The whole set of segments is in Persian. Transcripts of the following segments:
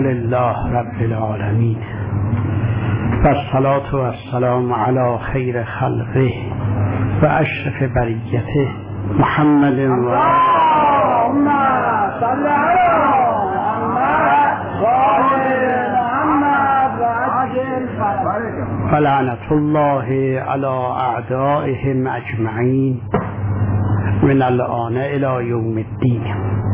لله رب العالمین و الصلاة و السلام علی خیر خلقه و اشرف بریته محمد و اللهم صل علی محمد و لعنت الله علی اعدائهم اجمعین من الآن الی یوم الدین.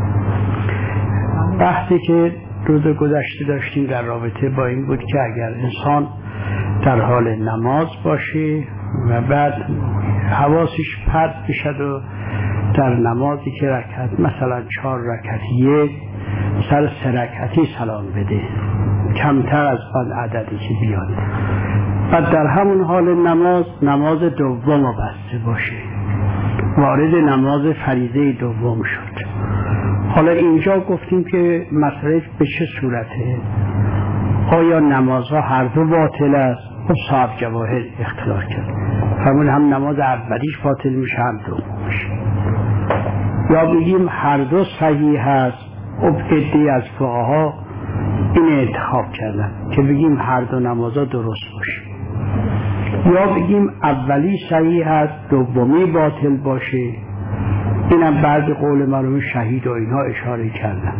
بحثی که روز گذشته داشتیم در رابطه با این بود که اگر انسان در حال نماز باشه و بعد حواسش پرت بشد و در نمازی که رکعت مثلا 4 رکعتیه سر 3 رکعتی سلام بده، کمتر از آن عددی که بیاد، و در همون حال نماز دوم بسته باشه، وارد نماز فریضه دوم شد. حالا اینجا گفتیم که مسئله به چه صورته؟ آیا نمازها هر دو باطل است؟ خب صاحب جواهر اختلاف کرد، فرمون هم نماز اولیش باطل میشه هم دومش، یا بگیم هر دو صحیح هست. خب عده‌ای از فقها این انتخاب کردن که بگیم هر دو نمازها درست باشه، یا بگیم اولی صحیح هست دومی باطل باشه. اینم بعض قول مرحوم شهید و اینها اشاره کردن.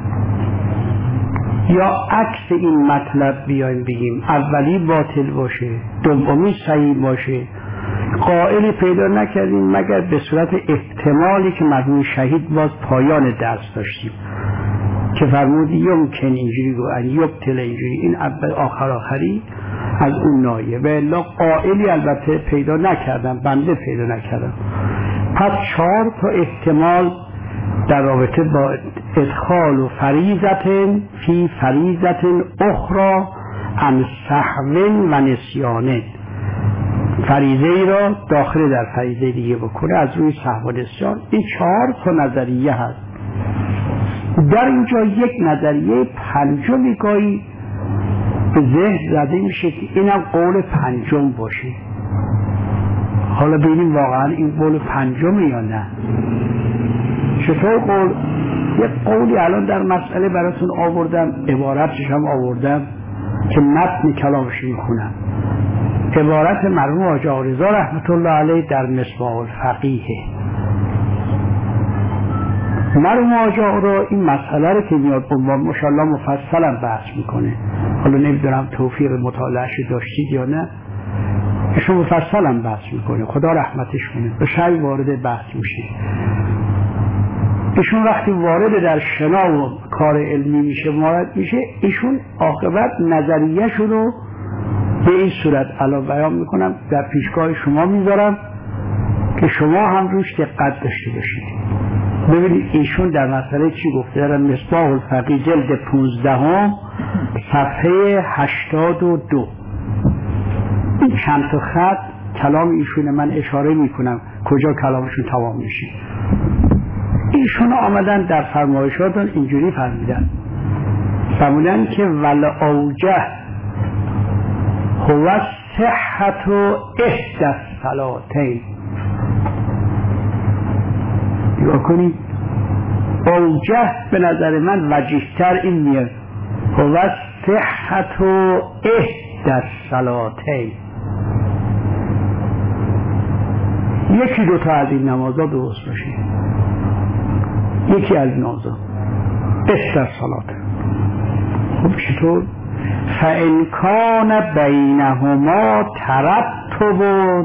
یا عکس این مطلب بیایم بگیم اولی باطل باشه دومی صحیح باشه. قائلی پیدا نکردیم مگر به صورت احتمالی که مرحوم شهید باز پایان درس داشتیم که فرمود یمکن اینجوری گو ان یبطل اینجوری، این اول آخری از اون نایه. و الا قائلی البته پیدا نکردم، بنده پیدا نکردم. پس 4 تا احتمال در رابطه با ادخال و فریضت فی فریضت اخرى عن سهو و نسیان، فریضه ای را داخل در فریضه دیگه بکنه از روی سهو و نسیان. این 4 تا نظریه هست. در اینجا یک نظریه پنجمی گاهی به ذهن زده میشه که اینم قول پنجم باشه. حالا ببینیم واقعا این قول پنجمه یا نه. چطور قول؟ یک قولی الان در مسئله براتون آوردم، عبارتش هم آوردم که متن کلامش میخونم. عبارت مرحوم حاجی آقا رضا رحمت الله علیه در مصباح الفقیه. مرحوم حاجی آقا این مسئله رو که میاد عنوان ماشاءالله مفصلا بحث میکنه. حالا نمیدونم توفیق مطالعهش داشتید یا نه، ایشون مفصلا بحث میکنه، خدا رحمتش کنه، به شای وارد بحث میشه. ایشون وقتی وارد در شنا و کار علمی میشه وارد میشه، ایشون عاقبت نظریه‌شون رو به این صورت الان بیان میکنم، در پیشگاه شما میذارم که شما هم روش دقت داشته باشید. ببینید ایشون در مسئله چی گفته. در مصباح الفقیه جلد 15 صفحه 82 این چند تا خط کلام ایشونه، من اشاره میکنم کجا کلامشون تمام میشه. ایشون آمدن در فرمایشاتون اینجوری فرمودن که ول اوجه هو صحت و احدى الصلاتین. یا کنید اوجه به نظر من وجیه‌تر این میاد، هو صحت و احدى الصلاتین. یکی دو تا از این نمازها درست باشه، یکی از نمازها احدى الصلاتین. خب چطور؟ فإن کان بینهما ترتب،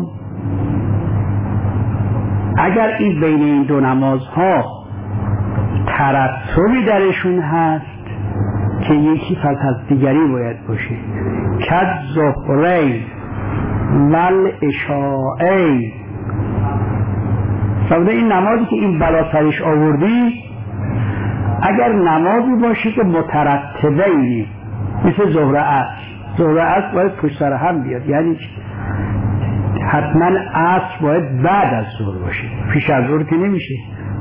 اگر این بین این دو نمازها ترتبی درشون هست که یکی پس از دیگری باید باشه، کد ظهرین ول عشاءین. سبب این نمازی که این بلا سرش آوردی اگر نمازی باشه که مترتبینی مثل ظهر عصر باید پشت سر هم بیاد، یعنی حتما عصر باید بعد از ظهر باشه، پیش از ظهر که نمیشه.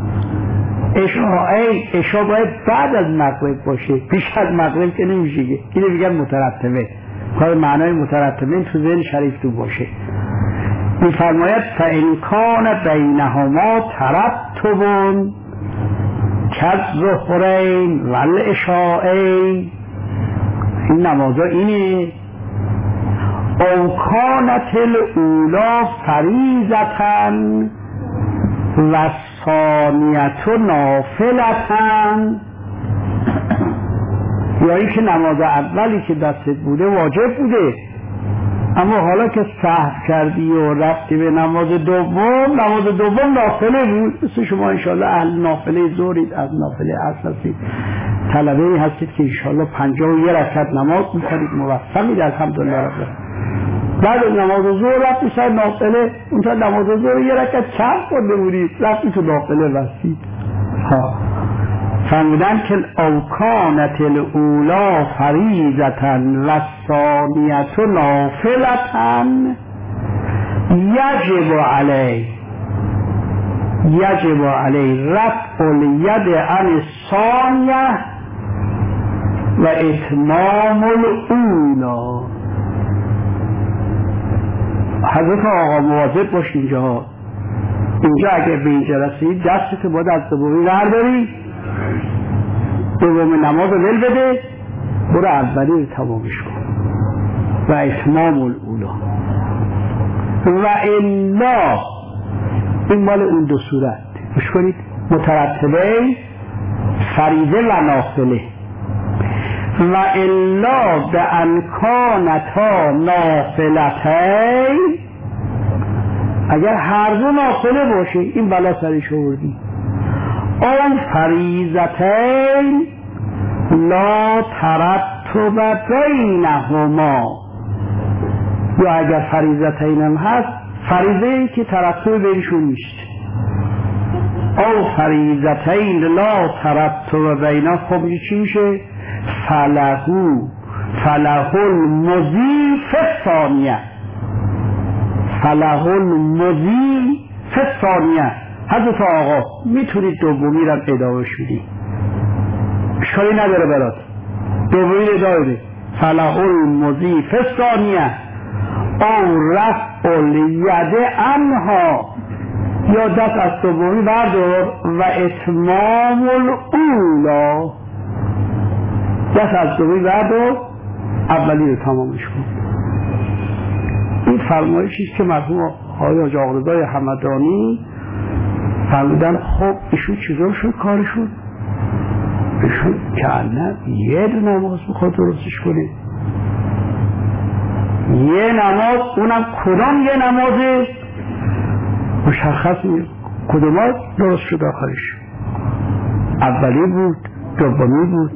عشاء باید بعد از مغرب باشه، پیش از مغرب که نمیشه. اینو میگن مترتبه. کار معنای مترتبه تو ذهن شریف تو باشه. میفرماید فإن کان بینهما ترتب کالظهرین والعشاءین این نمازا اینه او کانت الاولا فریضتن و ثانیت نافلتن، یا این که نماز اولی که دستت بوده واجب بوده اما حالا که سهو کردی و رفتی به نماز دوم نافله بود. مثل شما انشاءالله اهل نافله ظهرید، از نافله عصر هستید، طلبه‌ای هستید که انشاءالله 51 رکعت نماز می‌خونید، موفقید الحمدلله رب العالمین. بعد از نماز ظهر رفتی سر نافله، اون تا نماز ظهر 1 رکعت کم خونده بودید، رفتی تو نافله وسید. فرمودن که او کانت الاولا فریضتن و ثانیت نافلتن یجب علی رفع الید عن الثانیه و اتمام الاولا. حضرت آقا مواظب باش اینجا اگه به اینجا رسید دستت باید از دومی برداری، دوم نماز ول بده، برو اولی رو تمامش کن و اتمام الاولا. و الا این مال اون دو صورت گوش کنید، مترتبه فریضه و نافله. و الا به انکانتا نافلتین، اگر هر دو نافله باشه این بلا سرش آوردی، آن فریضتین لا ترتب بینهما، یا اگر فریضتین هم هست فریضه‌ای که ترتب بینشون نیست، او فریضتین لا ترتب بینهما، خب چی میشه؟ فله المضی فی الثانیه، فله المضی فی الثانیه. حضرت آقا میتونید دومی رو ادامه شدی، اشکالی نداره برات، دومی رو ادامه بده. فله المضی فی الثانیه او رفع الید عنها، یا دست از دومی بردار و اتمام الاولا، دست از دومی بردار اولی رو تمامش کن. این فرمایشی که مرحوم آقای حاج آقارضا همدانی فرمودن. خب ایشون چیزا شد کارشون؟ ایشون که نه یه نماز بخواد درستش کنه، یه نماز، اونم کدام یه نمازه مشخص نیست، کدام درست شد آخرش، اولی بود دومی بود.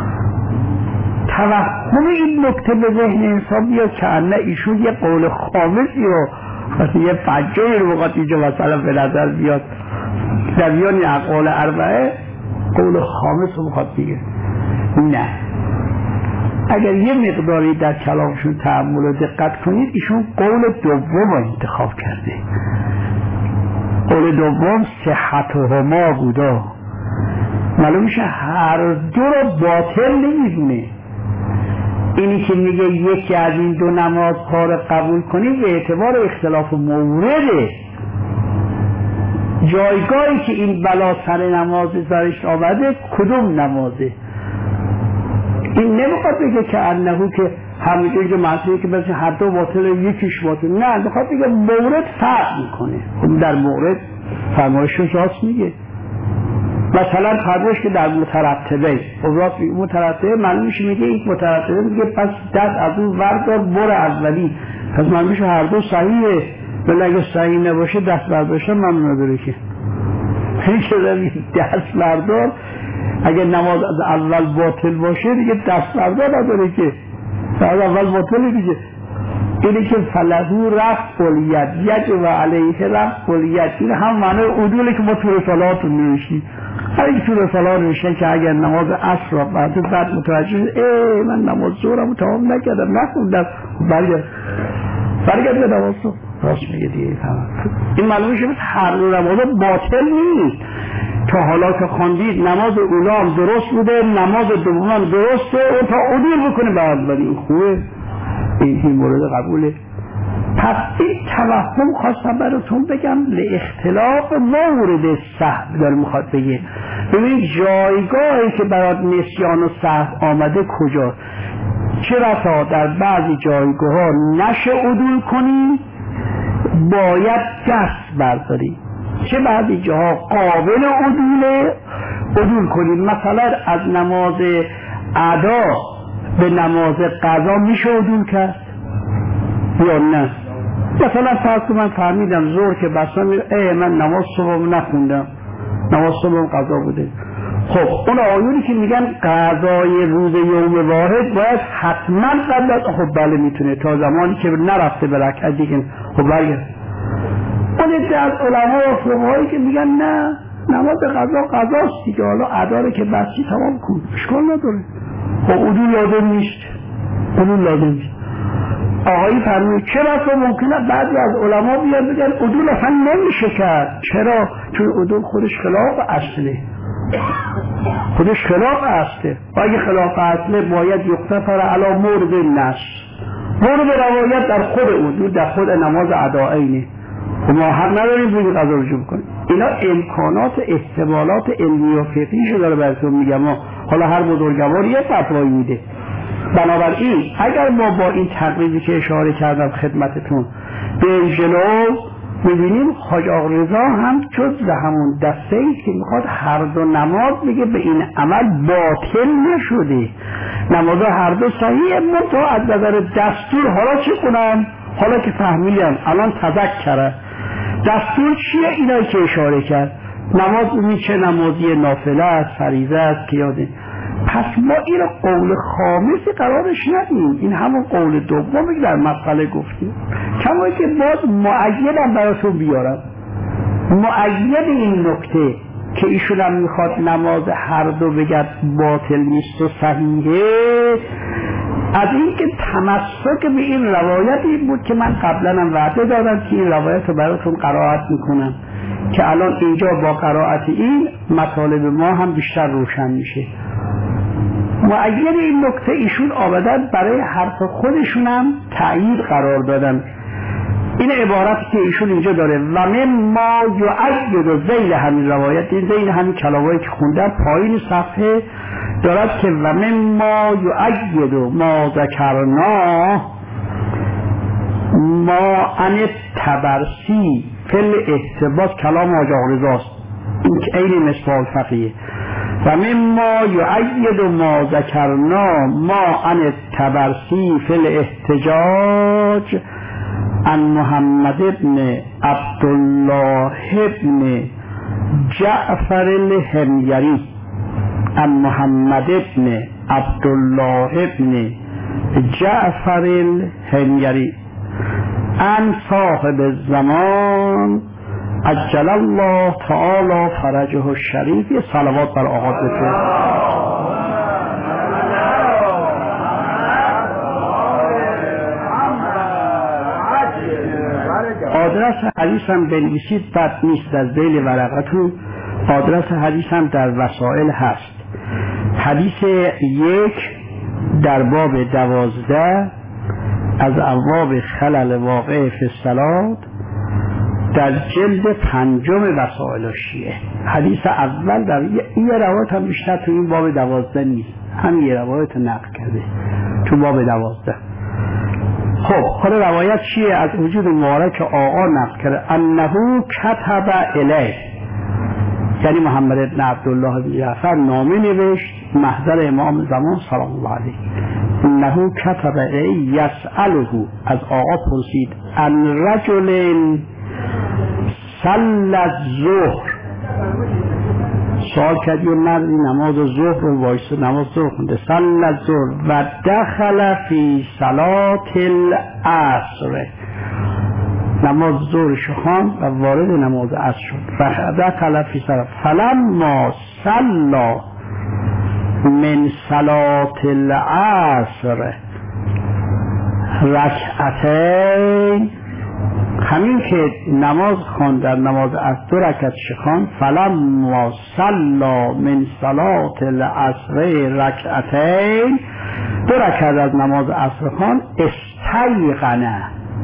توهم این نکته به ذهن انسان بیاد که نه ایشون یه قول خامسی رو مثلا یه فجایی رو بخواد اینجا مثلا به نظر بیاد در میان اقوال اربعه قول خامس رو بخواد بگه. نه، اگر یه مقداری در کلامشون تأمل و دقت کنید ایشون قول دوم رو انتخاب کرده. قول دوم صحتهما بودا، معلوم میشه هر دو رو باطل نمیدونه. اینی که میگه یکی از این دو نمازها رو قبول کنید به اعتبار اختلاف مورده، جایگاهی که این بلا سر نماز سرش آمده کدوم نمازه. این نمیخواد بگه که انهو که همینجوری که مسئله که مثل هر دو باطل یکیش باطل، نه، میخواد بگه مورد فرق میکنه. خب در مورد فرمایش راست میگه. مثلا فرمایش که در مترتبه مترتبه معلوم میشه، میگه این مترتبه میگه پس دست از اون وردار بر اولی، پس معلوم میشه هر دو صحیحه، ولی اگه صحیح نباشه دست برداشتن ممنوع نداره که. این که دست بردار اگه نماز از اول باطل باشه دیگه دست بردار نداره که، از اول باطل دیگه. اینه که فلهو رفع الید، یجب علیه رفع الید، این هم معنی عدوله که ما تو رسالاتون میرشیم. هر تو رسالات نوشتن که اگر نماز عصر را بعد متوجه من نماز ظهرمو تمام نکردم نخوندم، برگرد به نماز رو راست میگه دیگه. این معلومه که هر نماز باطل نیست. تا حالا که خواندید نماز اولا هم درست بوده، نماز دوم هم درسته، اون تا عدول بکنه به اولی خوبه، این مورد قبوله. پس این توهم خواستم براتون بگم لاختلاف مورد سهو داره میخواد بگه. ببینید جایگاهی که برات نسیان و سهو آمده کجا، چه بسا در بعضی جایگاه ها نشه عدول کنی، باید دست برداری. چه بعضی جاها قابل عدول کنی. مثلا از نماز ادا به نماز قضا میشه عدول کرد یا نه؟ مثلا فرض کن من فهمیدم ظهر که بسام من نماز صبح نخوندم، نماز صبح قضا بوده. خب اون آیونی که میگن قضای روز یوم واحد باید حتما قبل از، خب بله میتونه تا زمانی که نرفته به رکعت دیگه. خب برگرد اون عده از علما و فقهایی که میگن نه نماز قضاست دیگه، حالا اداره که بسی تمام کن اشکال نداره. خب عدول لازم نیست، عدول لازم نیست. آقایی فرمود چرا ممکنه بعضی از علما بیان بگن عدول اصلا نمیشه کرد. چرا؟ چون عدول خودش خلاف اصله، خودش خلاف اصله. و اگه خلاف اصله باید یختفر علی مورد النص، مورد روایت در خود عدول در خود نماز ادائینه و ما حق نداریم بگید قضا رجوع کنیم. اینا امکانات احتمالات علمی و فقهیشو داره براتون میگم. حالا هر بزرگوار یه فتوایی میده. بنابراین اگر ما با این تقریبی که اشاره کردم خدمتتون به جلو میبینیم حاج آقا رضا هم جز همون دسته ای که میخواد هر دو نماز بگه به این عمل باطل نشده، نماز هر دو صحیحه، منتها از نظر دستور حالا چه کنم؟ حالا که فهمیدم الان تذکره دستور چیه اینایی که اشاره کرد. نماز اونی چه نمازی نافله است، فریضه است که یاده. پس ما این قول خامسی قرارش ندیم، این همون قول دومی در مسئله گفتیم. کما که باز مؤیدم براتون بیارم، مؤید این نکته که ایشون هم میخواد نماز هر دو بگد باطل نیست و صحیحه، از این که تمسک به این روایتی بود که من قبلا هم وعده دادم که این روایت رو براتون قرائت میکنم که الان اینجا با قرائت این مطالب ما هم بیشتر روشن میشه. مؤید این نکته ایشون آمدن برای حرف خودشون هم تأیید قرار دادن. این عبارتی که ایشون اینجا داره و مما یؤید ذیل همین روایت، این ذیل همین کلمه‌ای که خوندن پایین صفحه دارد که و مما یؤید ما ذکرنا ما ان تبرسی فل احتباس کلام حاج آقا رضاست، این که عین مصباح الفقیه. و مما یؤید ما ذکرنا ما ان تبرسی فل احتجاج عن محمد ابن عبدالله ابن جعفر الحمیری، عن محمد ابن عبدالله ابن جعفر الحمیری عن صاحب الزمان عجل الله تعالی فرجه الشریف. صلوات بر آقا بفرست. آدرس حدیث هم بنویسید، بد نیست در ذیل ورقتون. آدرس حدیث هم در وسائل هست. حدیث 1 در باب 12 از ابواب خلل واقع فی الصلاة در جلد 5 وسائل شیعه. حدیث اول در این روایت هم بیشتر تو این باب 12 نیست، هم یه روایت نقل کرده تو باب 12. خب حالا روایت چیه؟ از وجود مبارک آقا نقل کرده انه کتب الیه، یعنی محمد بن عبدالله بن جعفر نامه نوشت محضر امام زمان سلام الله علیه. انه کتب الیه یسأله، از آقا پرسید ان رجل صلی الظهر، سوال کردی و مردی نماز ظهر رو وایسه نماز ظهر خونده، صلی الظهر و دخل فی صلاة العصر، نماز ظهر شخان و وارد نماز عصر شد. دخل فی صلاة فلما صلی من صلاة العصر رکعتین، همین که نماز خواند در نماز عصر 2 رکعت شخان، فلما صلی من صلاة العصر رکعتین، 2 رکعت از نماز عصر خواند، استیقن،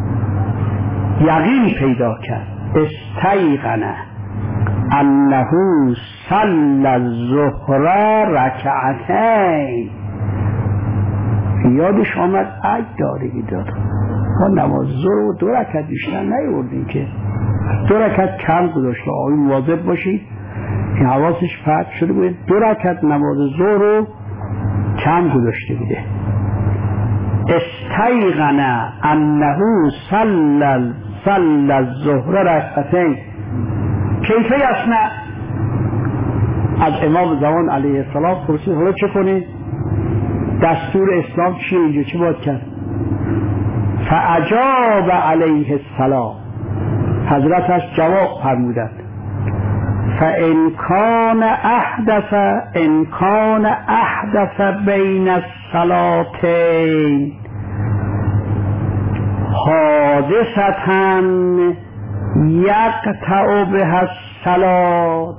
یقین پیدا کرد، استیقن انه صلی الظهر رکعتین، یادش آمد اگه دارگی داد ما نماز ظهر رو 2 رکعت بیشتر نیاوردیم که 2 رکعت کم گذاشت. آقای مواظب باشید این حواسش پرت شده بود 2 رکعت نماز ظهر رو کم گذاشته بوده. استیقن انه صلی الظهر رکعتین کیف یصنع. از امام زمان علیه السلام پرسید حالا چه کنید؟ دستور اسلام چیه اینجا چه باید کرد؟ فاجاب علیه السلام حضرتش جواب فرمودند فان کان احدث بین الصلاتین حادثة یقطع بها الصلاة.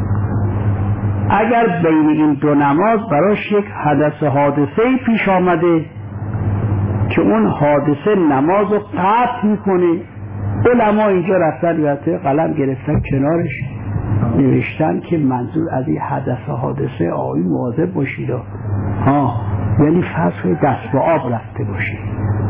اگر بین این 2 نماز براش یک حادثه پیش آمده که اون حادثه نماز رو قطع میکنه، علما اینجا رفتن یادته قلم گرفتن کنارش نوشتن که منظور از این حادثه آقای مواظب باشید یعنی فرض دست به آب رفته باشید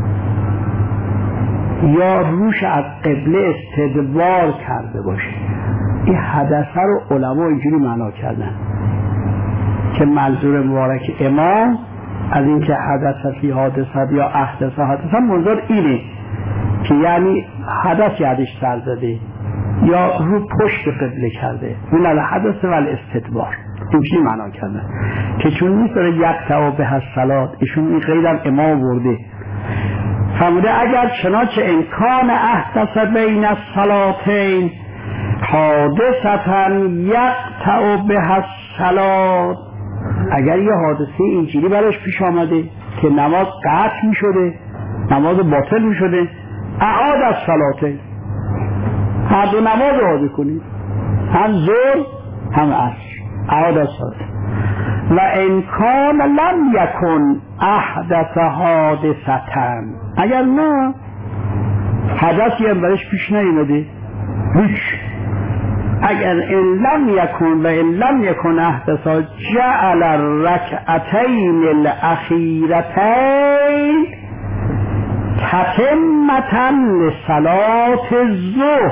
یا روش از قبله استدبار کرده باشه. این حدثه رو علما اینجوری معنا کردن که منظور مبارک امام از این که حدث فی حادثه یا احدث حادثه منظور اینه که یعنی حدث یادش سر زده یا رو پشت قبله کرده من الحدث و الاستدبار اینجوری معنا کردن که چون نیست داره یقطع بها الصلاة ایشون این قیدم امام برده فرموده اگر چنانچه امکان احدث بین الصلاتین حادثة یقطع بها الصلاة، اگر یه حادثه اینجوری براش پیش آمده که نماز قطع می شده نماز باطل می شده اعاد الصلاتین هر 2 نماز اعاده کنید هم ظهر هم عصر اعاد الصلاه. و امکان لم یکن احدث حادثة اگر نه حدثی هم برش پیش نیامده هیچ اگر ان لم یکن احدث جعل الرکعتین الاخیرتین تتمة لصلاة الظهر.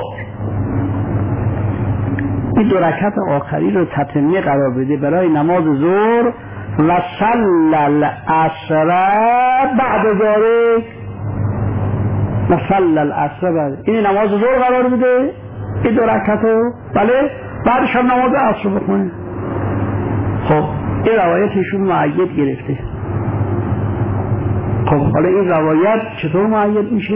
این 2 رکعت آخری رو تتمه قرار بده برای نماز ظهر و صلی العصر بعد ذلك و صلی العصر بعد این نماز ظهر قرار بده این 2 رکعت رو بله بعدش هم نماز عصر بکنه. خب این روایتشون معید گرفته. خب حالا این روایت چطور معید میشه؟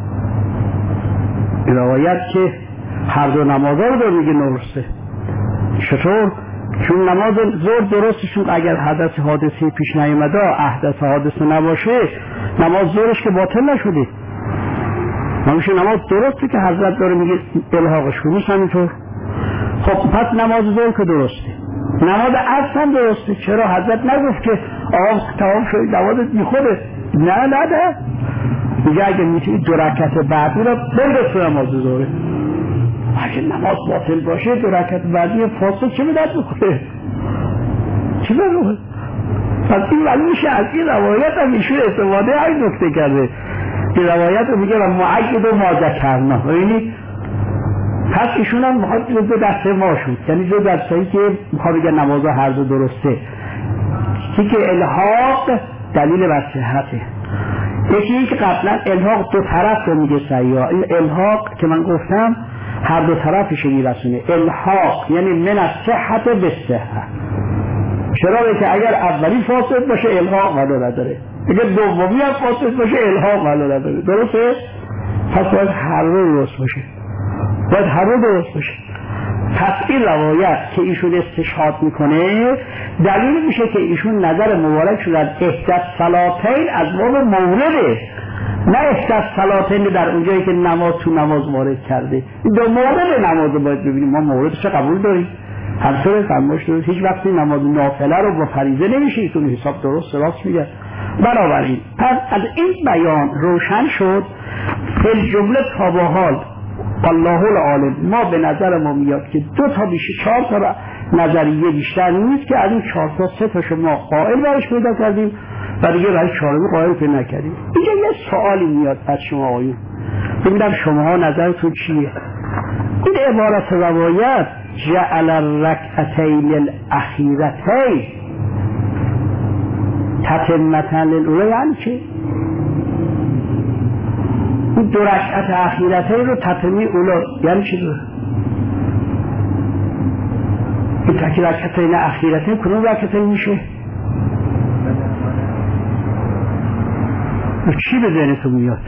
این روایت که هر 2 نمازها رو داره میگه درسته. چطور؟ چون نماز ظهر درستشون اگر حدث حادثه پیش نیامده احدث حادثه نباشه نماز ظهرش که باطل نشده نمیشه نماز درسته که حضرت داره میگه الحاقش کنید همینطور. خب پس نماز ظهر که درسته نماز عصر هم درسته. چرا حضرت نگفت که آقا تمام شد نمازت بیخوده؟ نه میگه اگه میتونی 2 رکعت بعدی رو برگرد نماز ظهر. اگه نماز باطل باشه 2 رکعت بعدی فاصله چه مدت بکنه؟ چه بروه؟ پس این ولی میشه از این روایت هم ایشون استفاده این نکته کرده. این روایت رو میگه و معید و ما ذکرنا یعنی پس ایشون هم میخواد جزء دسته ما شد یعنی جزء دستهایی که میخواد بگه نمازها هر 2 درسته که الحاق دلیل بر صحته. یکی که قبلا الحاق 2 طرف رو میگه صحیح. این الحاق که من گفتم هر 2 طرفش رو میرسونه. الحاق یعنی من الصحت به صحت. چرا؟ که اگر اولی فاسد باشه الحاق معنا نداره اگر دومی هم فاسد باشه الحاق معنا نداره. درسته؟ پس باید هر 2 درست باشه درست باشه. پس این روایت که ایشون استشهاد میکنه دلیل میشه که ایشون نظر مبارک شد از احدث صلاتین از باب مورده نه احدث صلاتین در اونجایی که نماز تو نماز وارد کرده. این 2 مورد نماز رو باید ببینیم ما موردش قبول داریم همطور فرمایش داریم هیچ وقتی نماز نافله رو با فریضه نمیشه ایتون حساب درست راست میگه. بنابراین پس از این بیان روشن شد فی جمله تا به حال الله العالم ما به نظر ما میاد که 2 تا بیشه 4 تا نظریه بیشتر نیست که از این 4 تا 3 تاشو ما قائل برش پیدا کردیم و دیگه برای چهارمی قائل که نکردیم. اینجا یه سوالی میاد از شما آقایون، ببینم شما نظرتون چیه؟ این عبارت روایت جعل الرکعتین الاخیرتین تتمة للأولی یعنی چه؟ این 2 رکعت اخیرتین رو تتمه اولا یعنی چه داره؟ این تکی رکعتین اخیرتین کنون رکعتین میشه؟ چی به ذهنتون میاد؟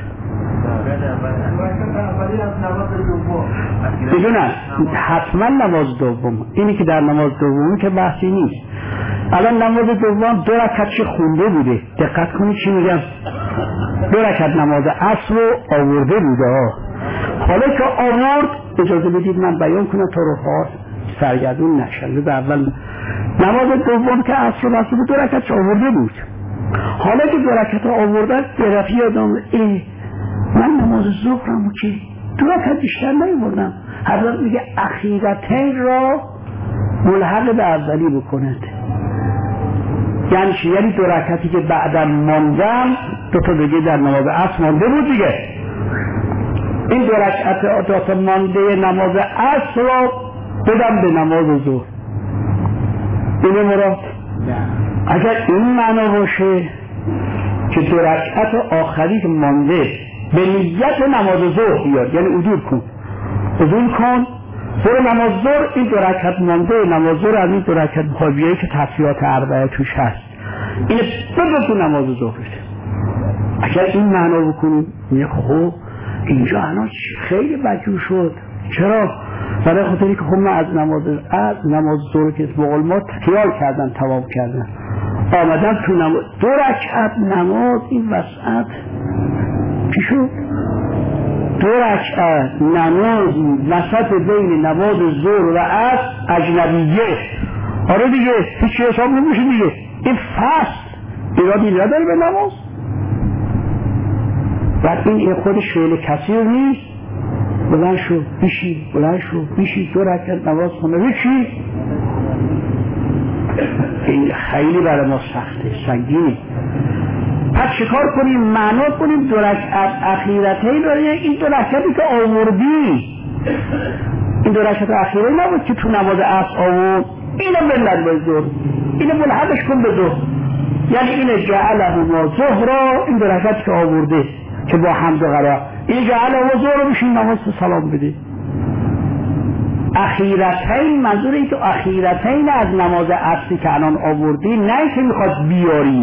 بدونم حتما نماز دوم، اینی که در نماز دوم که بحثی نیست. الان نماز دوم 2 رکعت چه خونده بوده، دقت کنید چی میگم، 2 رکعت نماز عصر رو آورده بوده. حالا که آورد اجازه بدید من بیان کنم تا رفعات سرگردون نشن. در اول نماز دوم که عصر رو بسته بود 2 رکعت آورده بود. حالا که 2 رکعت آوردن برفی یادم من نماز ظهرم که 2 رکعت بیشتر نیاوردم. حضرت میگه اخیرتین را ملحق به اولی بکنند. یعنی چی؟ یعنی 2 رکعتی که بعدم ماندم 2 تا دیگه در نماز عصر مانده بود دیگه. این 2 رکعت 2 تا مانده نماز عصر را بدم به نماز ظهر. اینه مراد؟ اگر این معنا باشه که 2 رکعت آخری که مانده به نیت نماز ظهر بیاد، یعنی عدول کن برو نماز ظهر، این 2 رکعت مانده نماز ظهر از این 2 رکعت مخابیه‌ای که تفسیرات اربعه توش هست اینه بگو تو نماز ظهرت. اگر این معنا بکنیم میگه خب اینجا الان خیلی بدجور شد. چرا؟ برای خاطری که خب من از نماز ظهر که بقول ما خیال کردن تمام کردن آمدن تو نماز 2 رکعت نماز این وسط چی شد؟ 2 رکعت نماز وسط بین نماز ظهر و عصر اجنبیه. آره دیگه هیچی حساب نمیشه دیگه. این فصل ایرادی نداره به نماز و این خودش فعل کثیر نیست. بلند شو بیشی 2 رکعت نماز خونه بشی. این خیلی برای ما سخته، سنگینه. پس چیکار کنیم؟ معنا کنیم 2 رکعت اخیرتین رو. این 2 رکعتی که آوردی این 2 رکعت اخیره نبود که تو نماز عصر آورد، اینو بلند به ظهر، اینو ملحقش کن به ظهر. یعنی اینه جعله ما ظهر، این 2 رکعت که آورده که با حمد و قرار این جعله ما ظهر رو بشین نماز سلام بده. اخیرتین منظور این که اخیرتین از نماز عصری که الان آوردی نه که میخواد بیاری.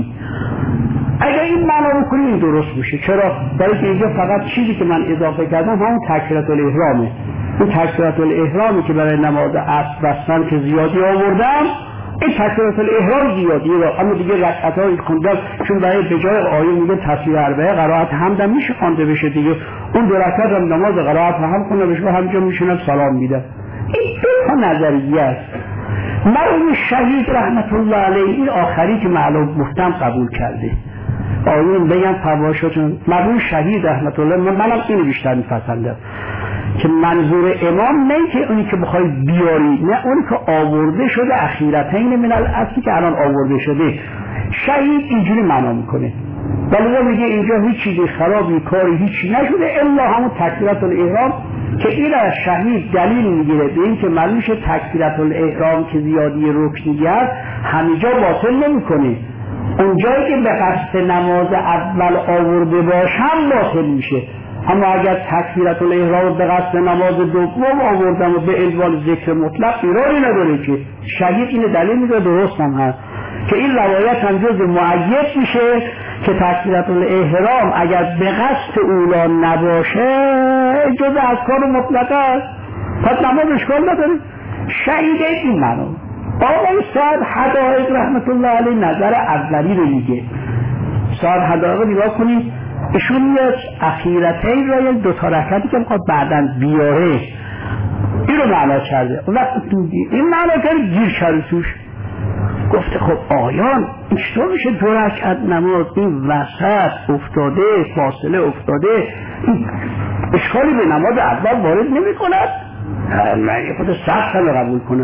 اگر این معنا بکنی این درست میشه. چرا؟ برای که اینجا فقط چیزی که من اضافه کردم همون تکبیرة الاحرامه. این تکبیرة الاحرامی که برای نماز عصر بستن که زیادی آوردم، این تکبیرة الاحرام زیادیه، اما دیگه رکعت‌های خوندن چون برای به جای آیه میگه تسبیح اربعه قرائت حمد میشه خوانده بشه دیگه. اون 2 رکعت هم نماز قرائت هم خونده بشه، همینجا میشینم سلام میدم. این 2 تا نظریه است. مرحوم شهید رحمت الله علیه این آخری که معلوم گفتم قبول کرده. آیون بگم فواشتون مرحوم شهید رحمت الله منم اینو بیشتر میپسندم که منظور امام نه که اونی که بخوای بیاری، نه اونی که آورده شده اخیرتین من الاصلی که الان آورده شده. شهید اینجوری معنا میکنه ولی میگه اینجا هیچ چیزی خرابی کاری هیچی نشده الا همون تکبیرة الاحرام که این از شهید دلیل میگیره به این که معلومه تکبیرة الاحرام که زیادی رکنیت همینجا باطل نمیکنه. اونجایی که به قصد نماز اول آورده باشم باطل میشه. اما اگر تکبیرة الاحرام به قصد نماز دوم آوردم و به عنوان ذکر مطلق ایرادی نداره که شهید این دلیل میده. درست هم هست که این روایت هم جز مؤید میشه که تکبیرة الاحرام اگر به قصد اولا نباشه جز اذکار مطلقه است، پس نماز اشکال نداره. شهید این معنا. آقای صاحب حدائق رحمت الله علیه نظر اولی رو میگه. صاحب حدائق رو نگاه کنید، ایشون میاد اخیرتین را یک 2 تا رکعتی که میخواد بعداً بیاره این رو معنا کرده. این معنا کرده گیر کرده توش. گفته خب آیان این چطور میشه 2 رکعت نماز این وسط افتاده فاصله افتاده این اشکالی به نماز اول وارد نمی کند؟ من خود سخت هم قبول کنم.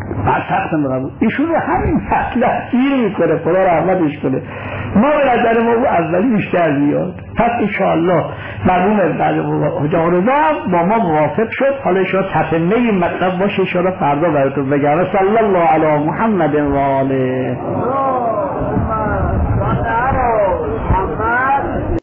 بعد سختم قبول ایشون رو همین مطلب گیر میکنه، خدا رحمتش کنه. ما به نظر ما اولی بیشتر میاد. پس انشاءالله مرحوم حاج رضا با ما موافق شد. حالا شما تتمه این مطلب باشه، ان فردا براتون بگم. صلی الله علی محمد و آله.